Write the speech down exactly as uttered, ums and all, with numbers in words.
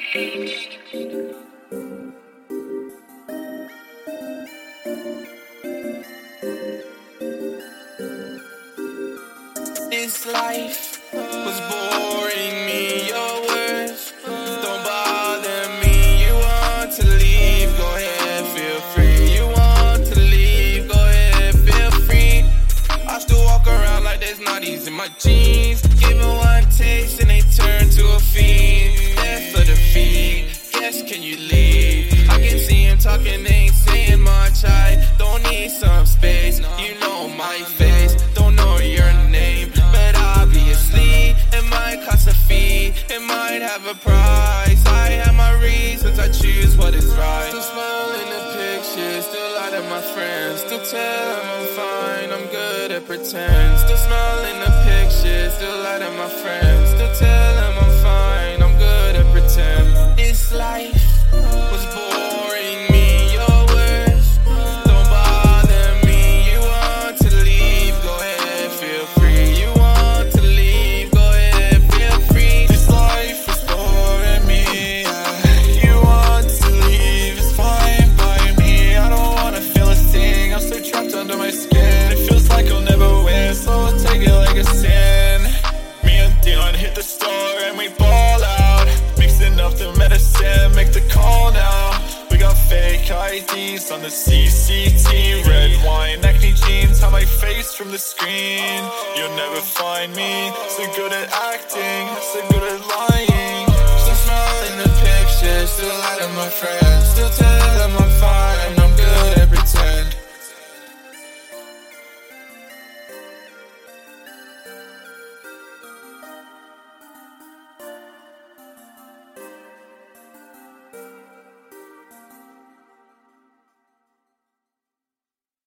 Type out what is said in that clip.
This life was boring me, your words don't bother me. You want to leave, go ahead, feel free. You want to leave, go ahead, feel free. I still walk around like there's naughties in my jeans. Give it one taste and they turn to a fiend. Death for the feed, guess can you leave? I can see him talking, they ain't saying much. I don't need some space, you know my face. Don't know your name, but obviously it might cost a fee, it might have a price. I have my reasons, I choose what is right. Still smile in the pictures, still lie to my friends, still tell them I'm fine, I'm good at pretend. Still smile in the pictures, still lie to my friends, still tell them I'm fine, I'm good at pretend. This life was boring me, your words don't bother me. You want to leave, go ahead, feel free. You want to leave, go ahead, feel free. This life is boring me, yeah. You want to leave, it's fine by me. I don't wanna feel a thing, I'm so trapped under my skin. It feels like I'll never win, so I'll take it like a sin. Me and Dion hit the store and we ball out, mixing up the medicine, make the call now. We got fake I Ds on the C C T, red wine, acne jeans, hide my face from the screen. You'll never find me, so good at acting, so good at lying. Still smile in the pictures, still lie to my friends, still tell them I'm fine.